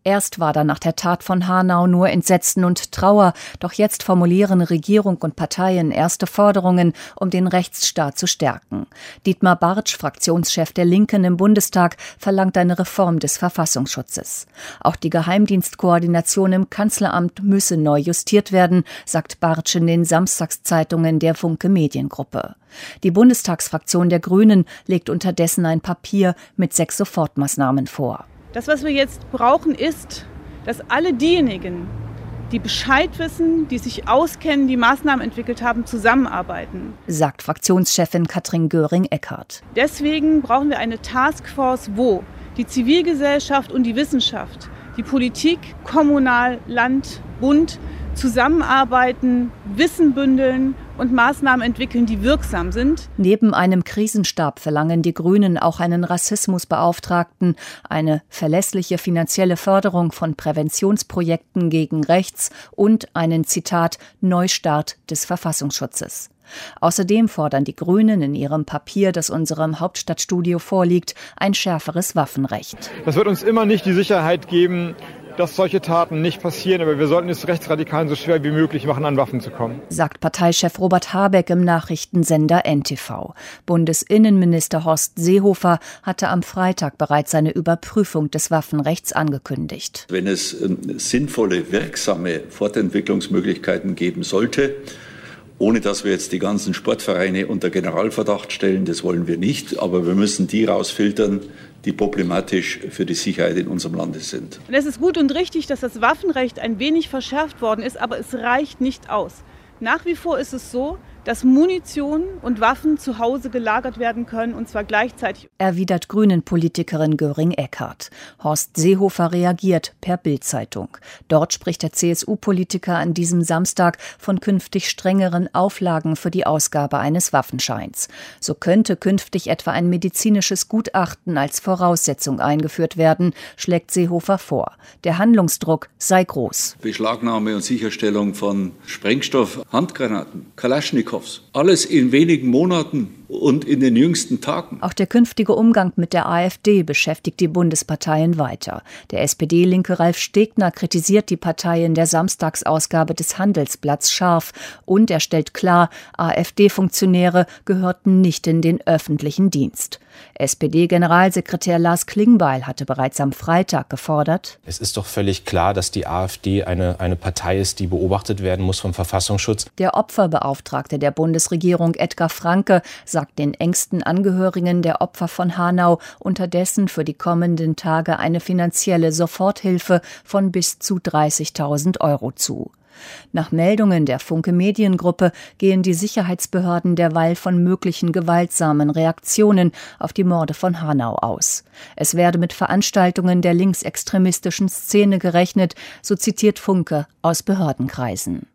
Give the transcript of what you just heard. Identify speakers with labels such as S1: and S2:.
S1: Erst war da nach der Tat von Hanau nur Entsetzen und Trauer, doch jetzt formulieren Regierung und Parteien erste Forderungen, um den Rechtsstaat zu stärken. Dietmar Bartsch, Fraktionschef der Linken im Bundestag, verlangt eine Reform des Verfassungsschutzes. Auch die Geheimdienstkoordination im Kanzleramt müsse neu justiert werden, sagt Bartsch in den Samstagszeitungen der Funke Mediengruppe. Die Bundestagsfraktion der Grünen legt unterdessen ein Papier mit 6 Sofortmaßnahmen vor.
S2: Das, was wir jetzt brauchen, ist, dass alle diejenigen, die Bescheid wissen, die sich auskennen, die Maßnahmen entwickelt haben, zusammenarbeiten,
S1: sagt Fraktionschefin Katrin Göring-Eckardt.
S2: Deswegen brauchen wir eine Taskforce, wo die Zivilgesellschaft und die Wissenschaft, die Politik, Kommunal, Land, Bund zusammenarbeiten, Wissen bündeln und Maßnahmen entwickeln, die wirksam sind.
S1: Neben einem Krisenstab verlangen die Grünen auch einen Rassismusbeauftragten, eine verlässliche finanzielle Förderung von Präventionsprojekten gegen rechts und einen, Zitat, Neustart des Verfassungsschutzes. Außerdem fordern die Grünen in ihrem Papier, das unserem Hauptstadtstudio vorliegt, ein schärferes Waffenrecht.
S3: Das wird uns immer nicht die Sicherheit geben, dass solche Taten nicht passieren, aber wir sollten es Rechtsradikalen so schwer wie möglich machen, an Waffen zu kommen,
S1: sagt Parteichef Robert Habeck im Nachrichtensender NTV. Bundesinnenminister Horst Seehofer hatte am Freitag bereits seine Überprüfung des Waffenrechts angekündigt.
S4: Wenn es sinnvolle, wirksame Fortentwicklungsmöglichkeiten geben sollte, ohne dass wir jetzt die ganzen Sportvereine unter Generalverdacht stellen, das wollen wir nicht, aber wir müssen die rausfiltern, die problematisch für die Sicherheit in unserem Lande sind.
S2: Und es ist gut und richtig, dass das Waffenrecht ein wenig verschärft worden ist, aber es reicht nicht aus. Nach wie vor ist es so, dass Munition und Waffen zu Hause gelagert werden können, und zwar gleichzeitig.
S1: Erwidert Grünen-Politikerin Göring-Eckardt. Horst Seehofer reagiert per Bild-Zeitung. Dort spricht der CSU-Politiker an diesem Samstag von künftig strengeren Auflagen für die Ausgabe eines Waffenscheins. So könnte künftig etwa ein medizinisches Gutachten als Voraussetzung eingeführt werden, schlägt Seehofer vor. Der Handlungsdruck sei groß.
S4: Beschlagnahme und Sicherstellung von Sprengstoff, Handgranaten, Kalaschnikows, alles in wenigen Monaten und in den jüngsten Tagen.
S1: Auch der künftige Umgang mit der AfD beschäftigt die Bundesparteien weiter. Der SPD-Linke Ralf Stegner kritisiert die Partei in der Samstagsausgabe des Handelsblatts scharf und er stellt klar, AfD-Funktionäre gehörten nicht in den öffentlichen Dienst. SPD-Generalsekretär Lars Klingbeil hatte bereits am Freitag gefordert:
S5: Es ist doch völlig klar, dass die AfD eine Partei ist, die beobachtet werden muss vom Verfassungsschutz.
S1: Der Opferbeauftragte der Bundesregierung Edgar Franke sagt den engsten Angehörigen der Opfer von Hanau unterdessen für die kommenden Tage eine finanzielle Soforthilfe von bis zu 30.000 € zu. Nach Meldungen der Funke Mediengruppe gehen die Sicherheitsbehörden derweil von möglichen gewaltsamen Reaktionen auf die Morde von Hanau aus. Es werde mit Veranstaltungen der linksextremistischen Szene gerechnet, so zitiert Funke aus Behördenkreisen.